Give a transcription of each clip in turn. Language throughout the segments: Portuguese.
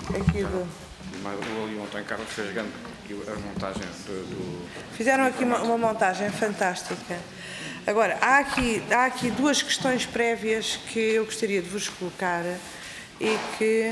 aqui do... O António Carlos fez grande a montagem do... Fizeram aqui uma montagem fantástica. Agora, há aqui duas questões prévias que eu gostaria de vos colocar e que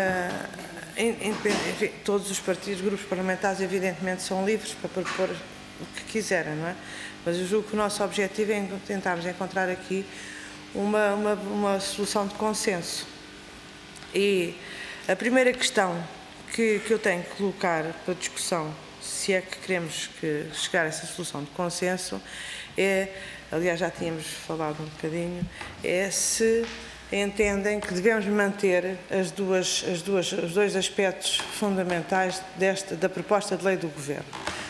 enfim, todos os partidos, grupos parlamentares, evidentemente, são livres para propor o que quiserem, não é? Mas eu julgo que o nosso objetivo é tentarmos encontrar aqui uma solução de consenso. E a primeira questão que eu tenho que colocar para discussão, se é que queremos chegar a essa solução de consenso, aliás já tínhamos falado um bocadinho, é se entendem que devemos manter os dois aspectos fundamentais da proposta de lei do Governo.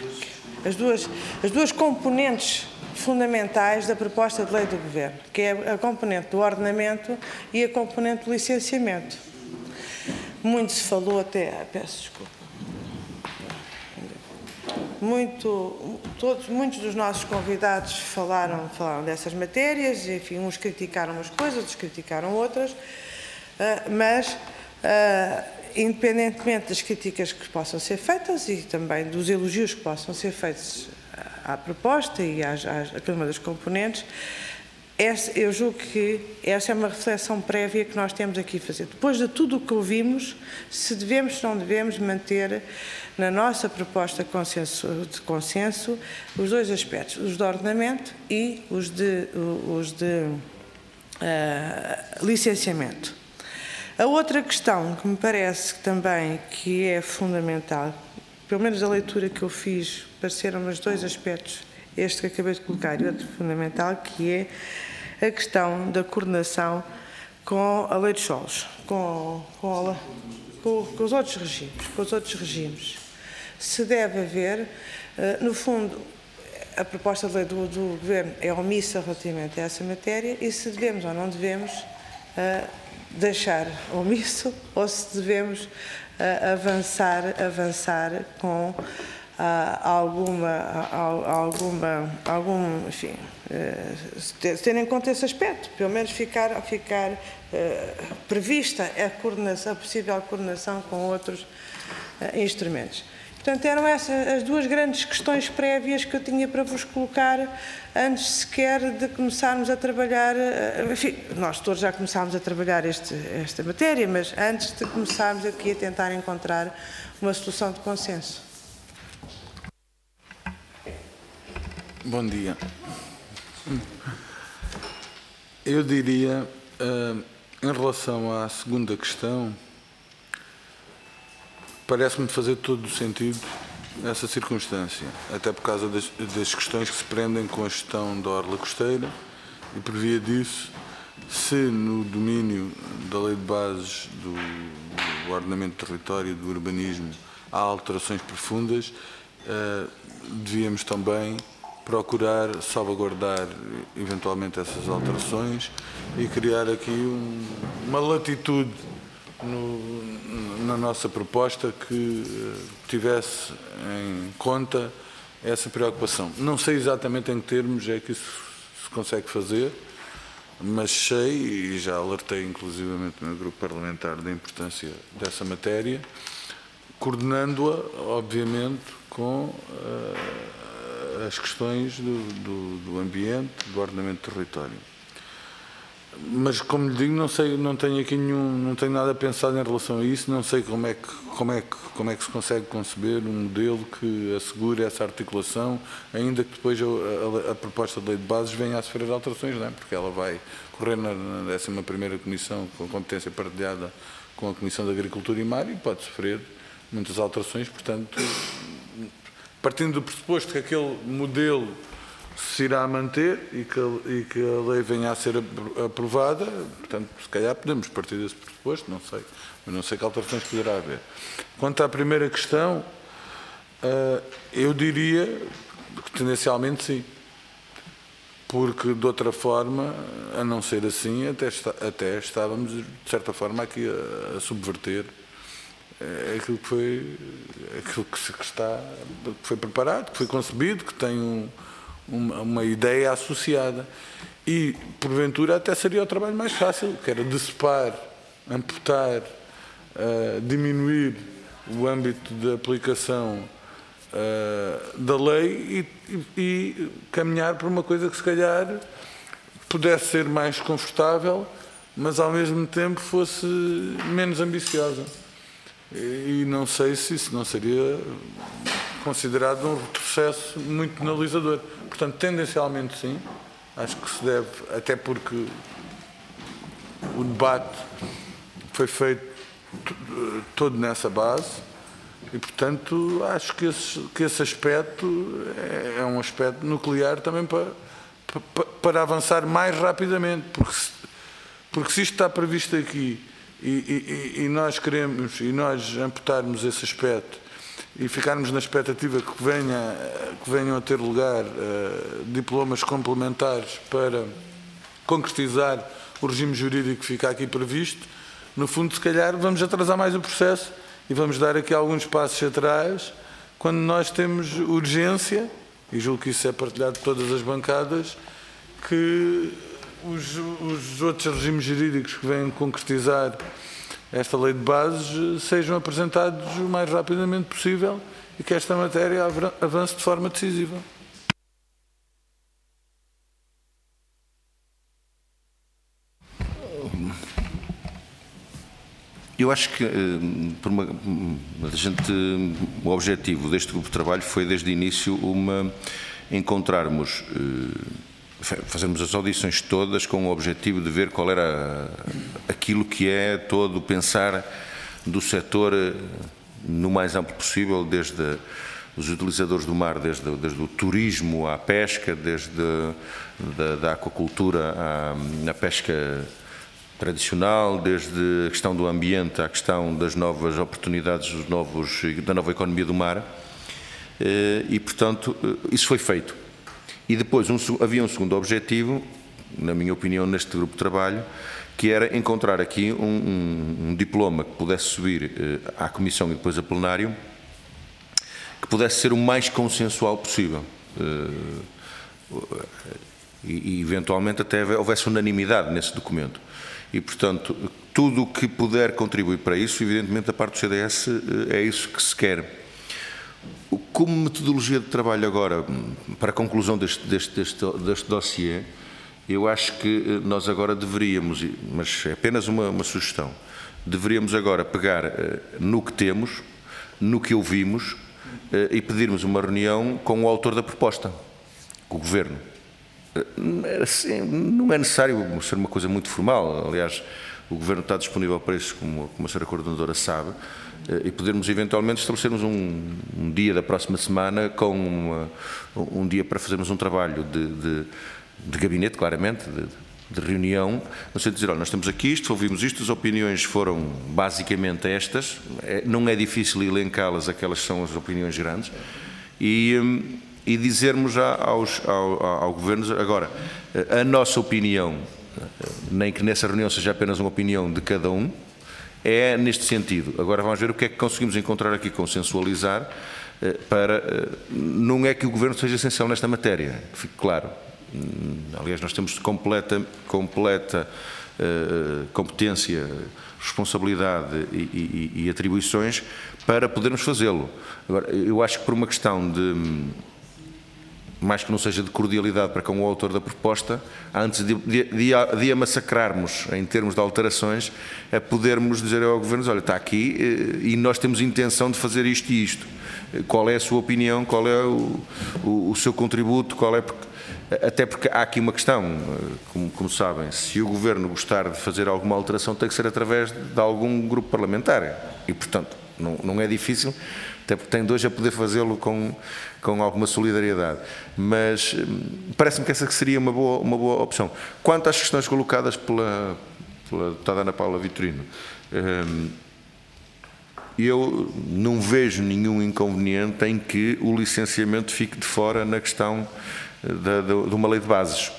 As duas componentes fundamentais da proposta de lei do Governo, que é a componente do ordenamento e a componente do licenciamento. Muito se falou até, peço desculpa, muitos dos nossos convidados falaram dessas matérias, enfim, uns criticaram umas coisas, outros criticaram outras, mas independentemente das críticas que possam ser feitas e também dos elogios que possam ser feitos à proposta e a cada uma das componentes, eu julgo que essa é uma reflexão prévia que nós temos aqui a fazer. Depois de tudo o que ouvimos, se devemos ou não devemos manter na nossa proposta de consenso os dois aspectos, os de ordenamento e os de licenciamento. A outra questão que me parece também que é fundamental, pelo menos a leitura que eu fiz, pareceram os dois aspectos, este que acabei de colocar e outro fundamental, que é a questão da coordenação com a lei dos solos, com os outros regimes. Se deve haver, no fundo, a proposta de lei do Governo é omissa relativamente a essa matéria e se devemos ou não devemos deixar omisso ou se devemos avançar com enfim, ter em conta esse aspecto, pelo menos ficar prevista a possível coordenação com outros instrumentos. Portanto, eram essas as duas grandes questões prévias que eu tinha para vos colocar antes sequer de começarmos a trabalhar, enfim, nós todos já começámos a trabalhar esta matéria, mas antes de começarmos aqui a tentar encontrar uma solução de consenso. Bom dia. Eu diria, em relação à segunda questão, parece-me fazer todo o sentido essa circunstância, até por causa das questões que se prendem com a gestão da orla costeira e, por via disso, se no domínio da lei de bases do ordenamento do território e do urbanismo há alterações profundas, devíamos também procurar salvaguardar eventualmente essas alterações e criar aqui uma latitude na nossa proposta que tivesse em conta essa preocupação. Não sei exatamente em que termos é que isso se consegue fazer, mas sei, e já alertei inclusivamente no meu grupo parlamentar da importância dessa matéria, coordenando-a, obviamente, com as questões do ambiente, do ordenamento do território. Mas, como lhe digo, não tenho nada pensado em relação a isso, não sei como é que se consegue conceber um modelo que assegure essa articulação, ainda que depois a proposta de lei de bases venha a sofrer alterações, não é? Porque ela vai correr na 11ª Comissão com competência partilhada com a Comissão de Agricultura e Mar e pode sofrer muitas alterações, portanto, partindo do pressuposto que aquele modelo se irá manter e que a lei venha a ser aprovada, portanto, se calhar podemos partir desse pressuposto, não sei, mas não sei que alterações poderá haver. Quanto à primeira questão, eu diria que tendencialmente sim, porque de outra forma, a não ser assim, até estávamos, de certa forma, aqui a subverter aquilo que foi preparado, que foi concebido, que tem uma ideia associada. E, porventura, até seria o trabalho mais fácil, que era decepar, amputar diminuir o âmbito de aplicação da lei e caminhar para uma coisa que se calhar pudesse ser mais confortável, mas ao mesmo tempo fosse menos ambiciosa. E não sei se isso não seria considerado um retrocesso muito penalizador. Portanto, tendencialmente sim, acho que se deve, até porque o debate foi feito todo nessa base e, portanto, acho que esse aspecto é um aspecto nuclear também para avançar mais rapidamente, porque se isto está previsto aqui e nós queremos, e nós amputarmos esse aspecto e ficarmos na expectativa que venham a ter lugar diplomas complementares para concretizar o regime jurídico que fica aqui previsto, no fundo, se calhar, vamos atrasar mais o processo e vamos dar aqui alguns passos atrás, quando nós temos urgência, e julgo que isso é partilhado por todas as bancadas, que os outros regimes jurídicos que venham concretizar esta lei de bases sejam apresentados o mais rapidamente possível e que esta matéria avance de forma decisiva. Eu acho que o objetivo deste grupo de trabalho foi desde o início encontrarmos, fazermos as audições todas com o objetivo de ver qual era aquilo que é todo o pensar do setor no mais amplo possível, desde os utilizadores do mar, desde o turismo à pesca, desde da aquacultura à pesca tradicional, desde a questão do ambiente à questão das novas oportunidades, da nova economia do mar, e, portanto, isso foi feito. E depois havia um segundo objetivo, na minha opinião, neste grupo de trabalho, que era encontrar aqui um diploma que pudesse subir à Comissão e depois a plenário, que pudesse ser o mais consensual possível. E eventualmente até houvesse unanimidade nesse documento. E, portanto, tudo o que puder contribuir para isso, evidentemente, da parte do CDS, é isso que se quer. Como metodologia de trabalho agora, para a conclusão deste dossiê, eu acho que nós agora deveríamos, mas é apenas uma sugestão, deveríamos agora pegar no que temos, no que ouvimos, e pedirmos uma reunião com o autor da proposta, com o Governo. Não é necessário ser uma coisa muito formal, aliás, o Governo está disponível para isso, como a senhora Coordenadora sabe, e podermos eventualmente estabelecermos um dia da próxima semana com um dia para fazermos um trabalho de gabinete, claramente, de reunião, no sentido de dizer, olha, nós temos aqui isto, ouvimos isto, as opiniões foram basicamente estas, não é difícil elencá-las, aquelas são as opiniões grandes, e dizermos já ao Governo, agora, a nossa opinião, nem que nessa reunião seja apenas uma opinião de cada um, é neste sentido. Agora vamos ver o que é que conseguimos encontrar aqui, consensualizar, não é que o Governo seja essencial nesta matéria, que fique claro. Aliás, nós temos completa competência, responsabilidade e atribuições para podermos fazê-lo. Agora, eu acho que por uma questão mais que não seja de cordialidade para com o autor da proposta, antes de a massacrarmos em termos de alterações, a podermos dizer ao Governo, olha, está aqui e nós temos intenção de fazer isto e isto. Qual é a sua opinião, qual é o seu contributo, até porque há aqui uma questão, como sabem, se o Governo gostar de fazer alguma alteração tem que ser através de algum grupo parlamentar e, portanto, não é difícil, até porque tem dois a poder fazê-lo com alguma solidariedade. Mas parece-me que essa seria uma boa opção. Quanto às questões colocadas pela deputada Ana Paula Vitorino, eu não vejo nenhum inconveniente em que o licenciamento fique de fora na questão de uma lei de bases.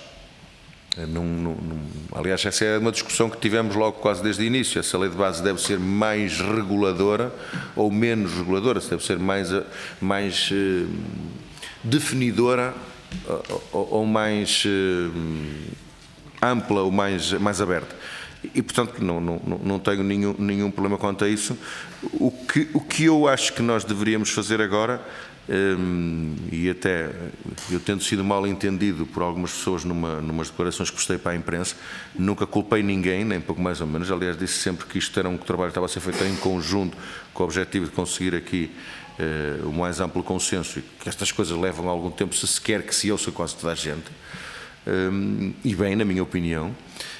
Aliás, essa é uma discussão que tivemos logo quase desde o início. Essa lei de bases deve ser mais reguladora ou menos reguladora, se deve ser mais definidora ou mais ampla ou mais aberta. e portanto não tenho nenhum problema quanto a isso. O que eu acho que nós deveríamos fazer agora, e até eu tendo sido mal entendido por algumas pessoas numas declarações que postei para a imprensa, nunca culpei ninguém, nem pouco mais ou menos. Aliás, disse sempre que isto era um trabalho que estava a ser feito em conjunto, com o objetivo de conseguir aqui o mais amplo consenso, e que estas coisas levam algum tempo, se quer que se ouça quase toda a gente, e bem, na minha opinião.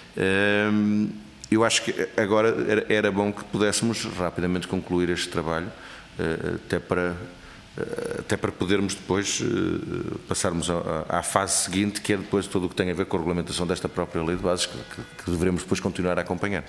Eu acho que agora era bom que pudéssemos rapidamente concluir este trabalho, até para podermos depois passarmos à fase seguinte, que é depois todo o que tem a ver com a regulamentação desta própria lei de bases, que devemos depois continuar a acompanhar.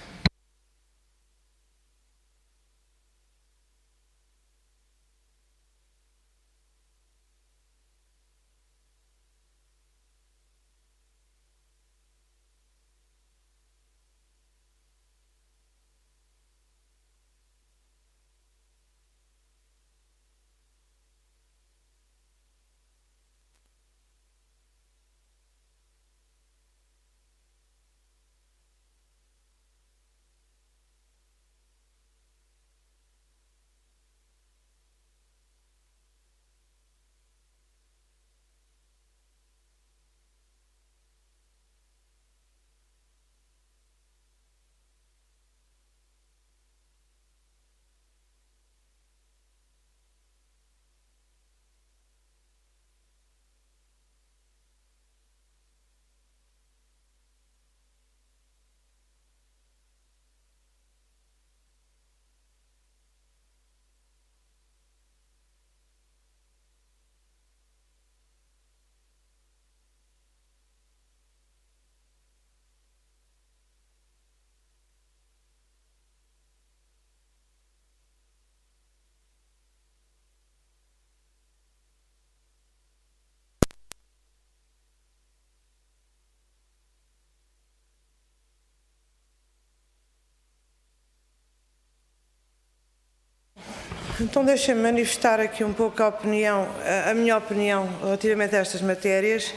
Então deixem-me manifestar aqui um pouco a minha opinião relativamente a estas matérias.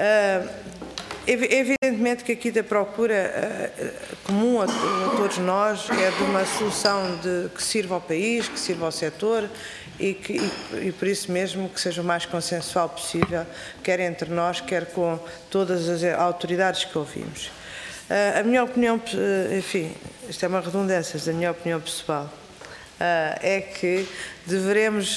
Evidentemente que aqui da procura comum a todos nós é de uma solução que sirva ao país, que sirva ao setor e por isso mesmo que seja o mais consensual possível, quer entre nós, quer com todas as autoridades que ouvimos. A minha opinião, enfim, isto é uma redundância, da minha opinião pessoal, é que deveríamos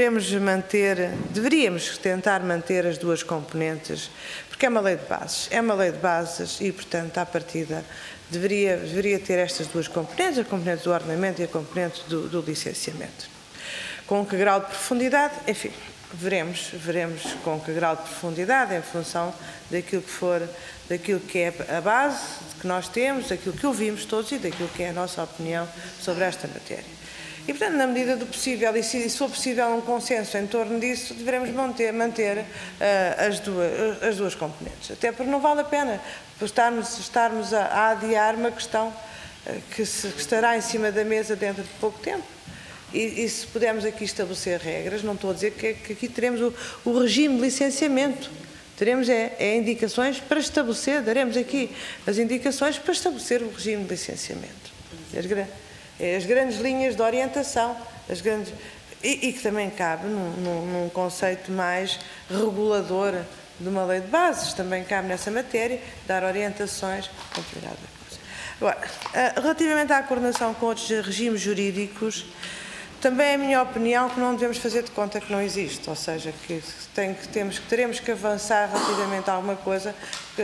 tentar manter as duas componentes, porque é uma lei de bases e, portanto, à partida, deveria ter estas duas componentes, a componente do ordenamento e a componente do licenciamento. Com que grau de profundidade, enfim, veremos com que grau de profundidade em função daquilo que é a base que nós temos, daquilo que ouvimos todos e daquilo que é a nossa opinião sobre esta matéria. E, portanto, na medida do possível, e se for possível um consenso em torno disso, devemos manter as duas componentes. Até porque não vale a pena estarmos a adiar uma questão que estará em cima da mesa dentro de pouco tempo. E se pudermos aqui estabelecer regras, não estou a dizer que aqui teremos o regime de licenciamento. Teremos indicações para estabelecer, daremos aqui as indicações para estabelecer o regime de licenciamento. As grandes linhas de orientação, e que também cabe num conceito mais regulador de uma lei de bases, também cabe nessa matéria, dar orientações com determinada coisa. Agora, relativamente à coordenação com outros regimes jurídicos, também é a minha opinião que não devemos fazer de conta que não existe, ou seja, que teremos que avançar relativamente a alguma coisa, que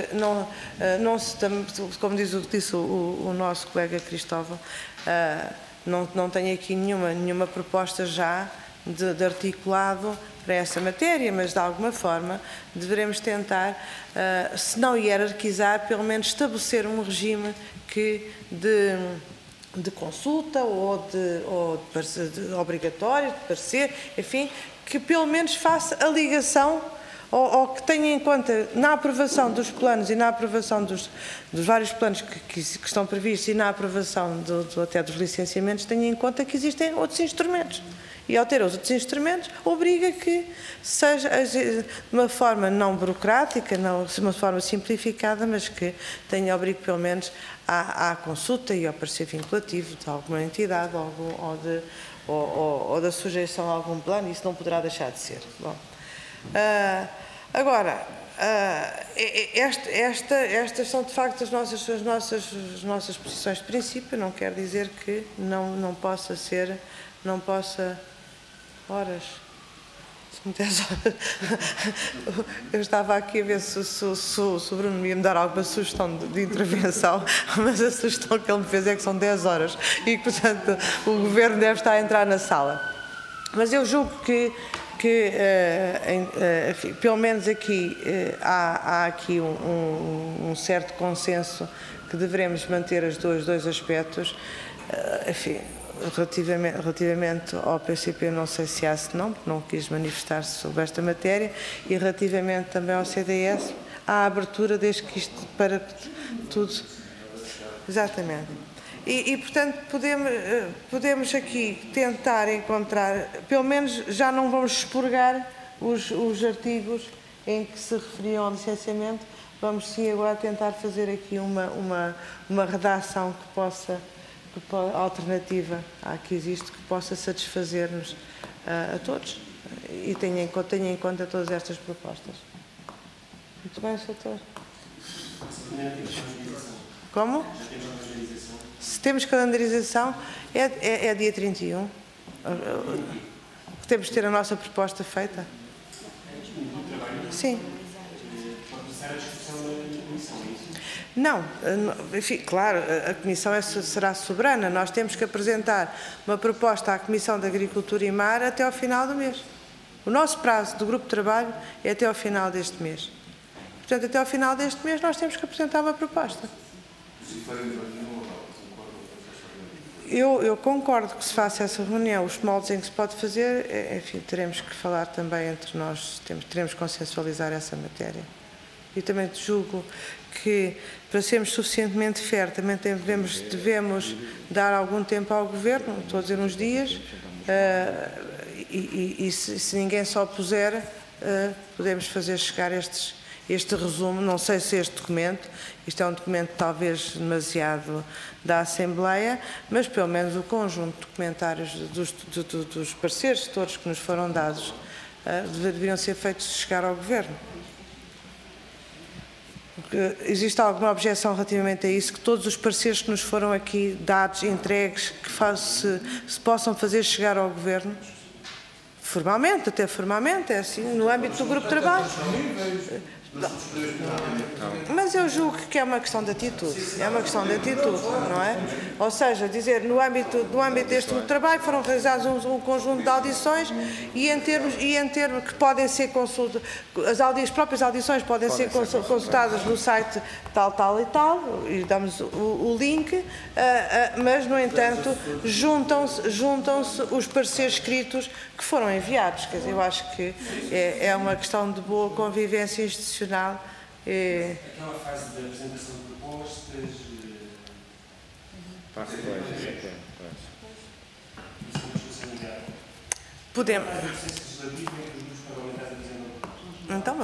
como disse o nosso colega Cristóvão, não tenho aqui nenhuma proposta já de articulado para essa matéria, mas de alguma forma deveremos tentar, se não hierarquizar, pelo menos estabelecer um regime de consulta ou de obrigatório, de parecer, enfim, que pelo menos faça a ligação ou que tenha em conta na aprovação dos planos e na aprovação dos vários planos que estão previstos e na aprovação até dos licenciamentos, tenha em conta que existem outros instrumentos E ao ter os outros instrumentos, obriga que seja de uma forma não burocrática, não, de uma forma simplificada, mas que tenha obrigo pelo menos à consulta e ao parecer vinculativo de alguma entidade ou da sujeição a algum plano. Isso não poderá deixar de ser. Bom, agora, estas são de facto as nossas posições de princípio. Não quer dizer que não possa ser, horas. Se me desse horas. Eu estava aqui a ver se o Bruno ia me dar alguma sugestão de intervenção, mas a sugestão que ele me fez é que são 10 horas e que, portanto, o Governo deve estar a entrar na sala. Mas eu julgo que enfim, pelo menos aqui há aqui um certo consenso que devemos manter os dois aspectos. Enfim, relativamente ao PCP, não sei se há, se não, porque não quis manifestar-se sobre esta matéria, e relativamente também ao CDS, há abertura desde que isto para tudo. Exatamente. E portanto, podemos aqui tentar encontrar, pelo menos já não vamos expurgar os artigos em que se referiam ao licenciamento, vamos sim agora tentar fazer aqui uma redação que possa, alternativa à que existe, que possa satisfazer-nos a todos e tenha em conta todas estas propostas. Muito bem, Sr. Doutor. Como? Se temos calendarização, é dia 31. Temos de ter a nossa proposta feita. Sim. Não, enfim, claro, a Comissão será soberana. Nós temos que apresentar uma proposta à Comissão de Agricultura e Mar até ao final do mês. O nosso prazo do grupo de trabalho é até ao final deste mês. Portanto, até ao final deste mês nós temos que apresentar uma proposta. Eu concordo que se faça essa reunião. Os moldes em que se pode fazer, enfim, teremos que falar também entre nós, teremos que consensualizar essa matéria. E também julgo que, para sermos suficientemente fair, também devemos dar algum tempo ao Governo, estou a dizer uns dias, e se ninguém se opuser, podemos fazer chegar este resumo. Não sei se este documento, isto é um documento talvez demasiado da Assembleia, mas pelo menos o conjunto de comentários dos pareceres todos que nos foram dados deveriam ser feitos chegar ao Governo. Existe alguma objeção relativamente a isso, que todos os pareceres que nos foram aqui dados, entregues, que se possam fazer chegar ao Governo? Formalmente, até formalmente, é assim, no âmbito do grupo de trabalho. Mas eu julgo que é uma questão de atitude, não é? Ou seja, dizer, no âmbito deste grupo de trabalho foram realizados um conjunto de audições e em termos que podem ser consultadas, as próprias audições podem ser consultadas no site tal e tal, e damos o link, mas, no entanto, juntam-se os pareceres escritos que foram enviados. Quer dizer, eu acho que é uma questão de boa convivência institucional. Aquela fase da apresentação de propostas. Podemos. Então,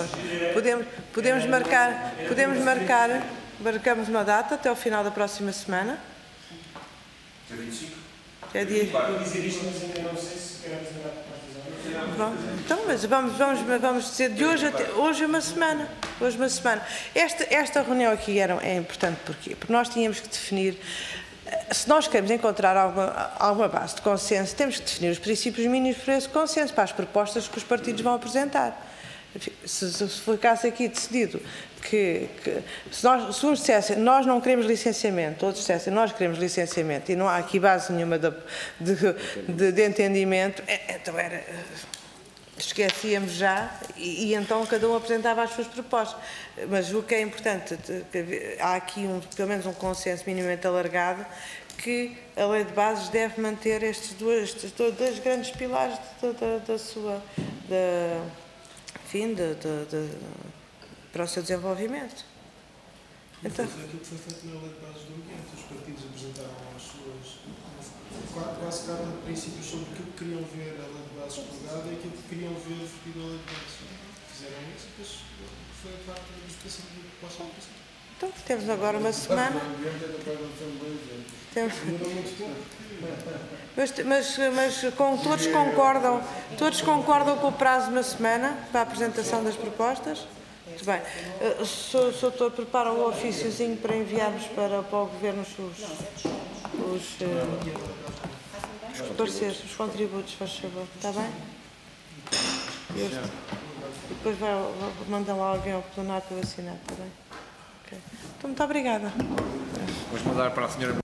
marcamos uma data até ao final da próxima semana. Dia 25? É dia. Vou dizer isto, mas ainda não sei se quero apresentar propostas. Pronto. Então, mas vamos dizer de hoje até hoje uma semana. Esta reunião aqui é importante porquê? Porque nós tínhamos que definir, se nós queremos encontrar alguma base de consenso, temos que definir os princípios mínimos para esse consenso, para as propostas que os partidos vão apresentar. Se ficasse aqui decidido que se uns dissessem nós não queremos licenciamento, outros dissessem nós queremos licenciamento e não há aqui base nenhuma de entendimento, então esquecíamos já e então cada um apresentava as suas propostas. Mas o que é importante, há aqui pelo menos um consenso minimamente alargado que a lei de bases deve manter estes dois grandes pilares para o seu desenvolvimento. Então, Foi aquilo que foi feito na lei de bases do ambiente. Os partidos apresentaram as suas quase ficaram princípios sobre aquilo que queriam ver a lei de bases prorrogada e aquilo que queriam ver vertido a lei de bases. Fizeram isso e depois foi a parte da discussão do proposta do princípio. Então, temos agora uma semana. Temos... Mas todos concordam com o prazo de uma semana para a apresentação das propostas? Muito bem. O Sr. prepara o ofíciozinho para enviarmos para o Governo os pareceres, os contributos, faz favor. Está bem? E depois mandam lá alguém ao plenário para eu assinar, está bem? Okay. Então, muito obrigada. Vamos mandar para a senhora